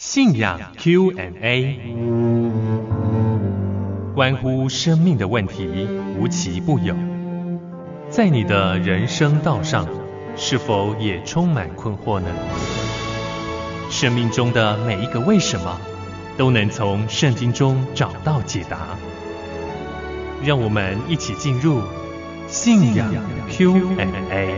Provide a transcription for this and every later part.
信仰 Q&A， 关乎生命的问题无奇不有。在你的人生道上，是否也充满困惑呢？生命中的每一个为什么，都能从圣经中找到解答。让我们一起进入信仰 Q&A。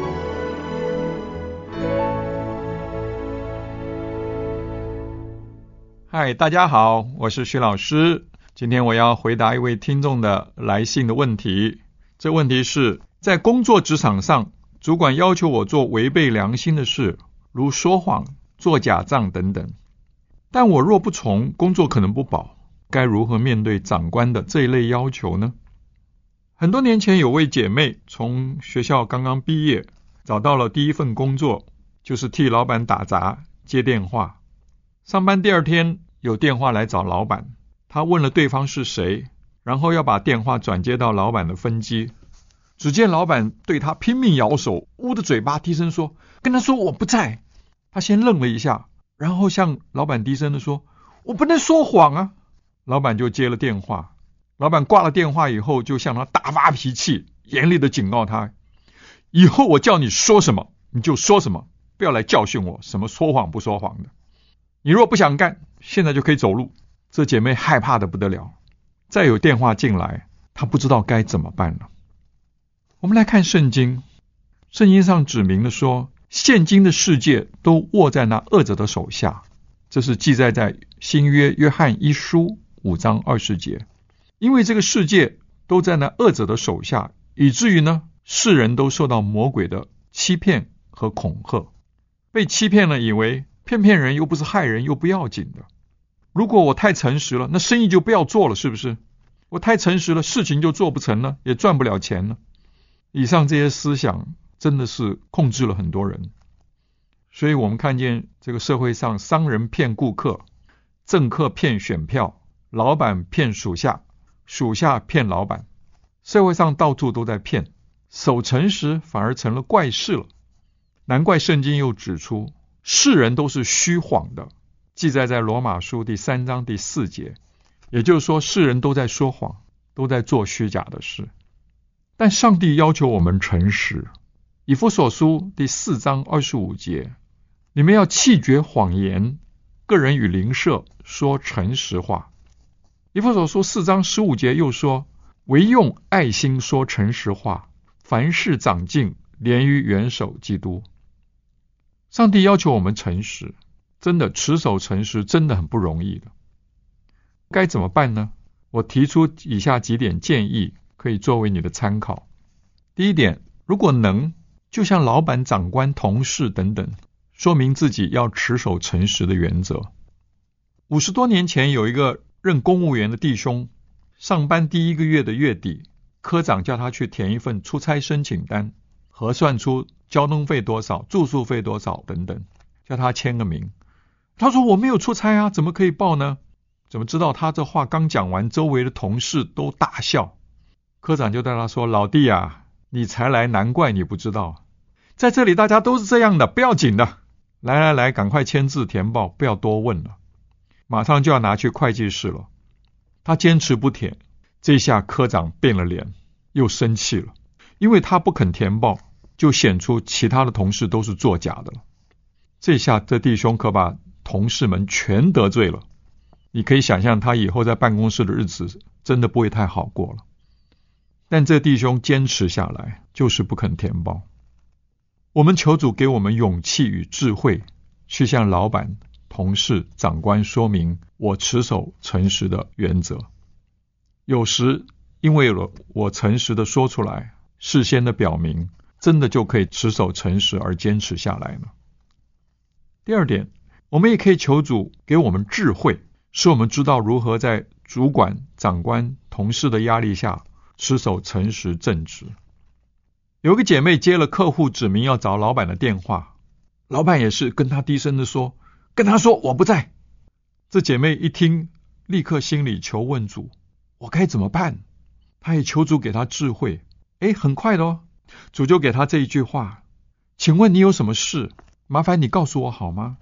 嗨，大家好，我是徐老师。今天我要回答一位听众的来信的问题。这问题是，在工作职场上，主管要求我做违背良心的事，如说谎、做假账等等。但我若不从，工作可能不保，该如何面对长官的这一类要求呢？很多年前有位姐妹从学校刚刚毕业，找到了第一份工作，就是替老板打杂、接电话。上班第二天有电话来找老板，他问了对方是谁，然后要把电话转接到老板的分机。只见老板对他拼命摇手，捂着嘴巴低声说，跟他说我不在。他先愣了一下，然后向老板低声的说，我不能说谎啊。老板就接了电话。老板挂了电话以后，就向他大发脾气，严厉的警告他，以后我叫你说什么你就说什么，不要来教训我什么说谎不说谎的。你若不想干，现在就可以走路。这姐妹害怕的不得了，再有电话进来，她不知道该怎么办了。我们来看圣经，圣经上指明的说，现今的世界都握在那恶者的手下，这是记载在新约约翰一书5章20节。因为这个世界都在那恶者的手下，以至于呢，世人都受到魔鬼的欺骗和恐吓，被欺骗了，以为骗人又不是害人，又不要紧的。如果我太诚实了，那生意就不要做了，是不是？我太诚实了，事情就做不成了，也赚不了钱了。以上这些思想真的是控制了很多人。所以我们看见这个社会上，商人骗顾客，政客骗选票，老板骗属下，属下骗老板，社会上到处都在骗，守诚实反而成了怪事了。难怪圣经又指出，世人都是虚谎的，记载在罗马书第3章第4节。也就是说，世人都在说谎，都在做虚假的事。但上帝要求我们诚实。以弗所书第4章25节，你们要弃绝谎言，个人与邻舍说诚实话。以弗所书4章15节又说，唯用爱心说诚实话，凡事长进，连于元首基督。上帝要求我们诚实，真的持守诚实真的很不容易的。该怎么办呢？我提出以下几点建议，可以作为你的参考。第一点，如果能，就像老板、长官、同事等等，说明自己要持守诚实的原则。50多年前有一个任公务员的弟兄，上班第一个月的月底，科长叫他去填一份出差申请单，核算出交通费多少，住宿费多少等等，叫他签个名。他说我没有出差啊，怎么可以报呢？怎么知道他这话刚讲完，周围的同事都大笑。科长就对他说，老弟啊，你才来，难怪你不知道，在这里大家都是这样的，不要紧的，来，赶快签字填报，不要多问了。马上就要拿去会计室了。他坚持不填，这下科长变了脸，又生气了，因为他不肯填报，就显出其他的同事都是作假的了。这下这弟兄可把同事们全得罪了。你可以想象他以后在办公室的日子真的不会太好过了。但这弟兄坚持下来，就是不肯填报。我们求主给我们勇气与智慧，去向老板、同事、长官说明我持守诚实的原则。有时因为我诚实的说出来，事先的表明，真的就可以持守诚实而坚持下来了。第二点，我们也可以求主给我们智慧，使我们知道如何在主管、长官、同事的压力下持守诚实正直。有个姐妹接了客户指明要找老板的电话，老板也是跟她低声的说，跟她说我不在。这姐妹一听，立刻心里求问主，我该怎么办？她也求主给她智慧。很快的主就给她这一句话，请问你有什么事？麻烦你告诉我好吗？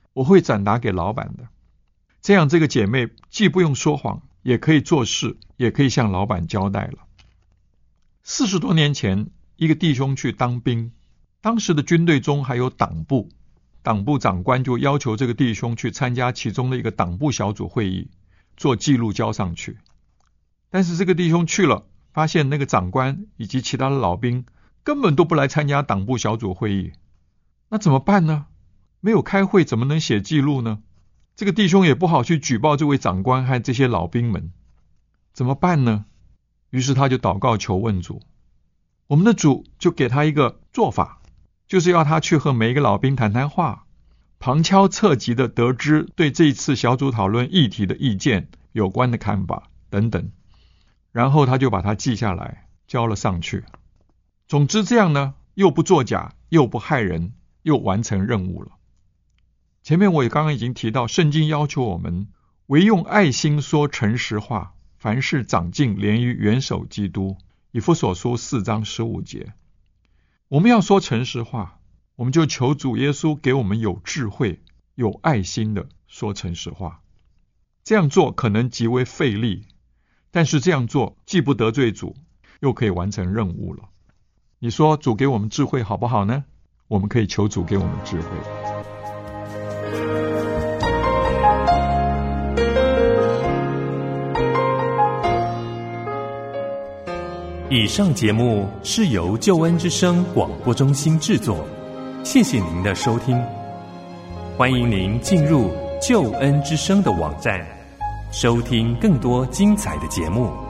我会转达给老板的。这样这个姐妹既不用说谎，也可以做事，也可以向老板交代了。40多年前，一个弟兄去当兵，当时的军队中还有党部，党部长官就要求这个弟兄去参加其中的一个党部小组会议，做记录交上去。但是这个弟兄去了，发现那个长官以及其他的老兵根本都不来参加党部小组会议，那怎么办呢？没有开会怎么能写记录呢？这个弟兄也不好去举报这位长官和这些老兵们，怎么办呢？于是他就祷告求问主，我们的主就给他一个做法，就是要他去和每一个老兵谈谈话，旁敲侧击的得知对这一次小组讨论议题的意见、有关的看法等等，然后他就把它记下来，交了上去。总之这样呢，又不作假，又不害人，又完成任务了。前面我也刚刚已经提到，圣经要求我们唯用爱心说诚实话，凡事长进，连于元首基督。以弗所书4章15节。我们要说诚实话，我们就求主耶稣给我们有智慧、有爱心的说诚实话。这样做可能极为费力，但是这样做既不得罪主，又可以完成任务了。你说主给我们智慧好不好呢？我们可以求主给我们智慧。 以上节目是由救恩之声广播中心制作，谢谢您的收听。欢迎您进入救恩之声的网站，收听更多精彩的节目。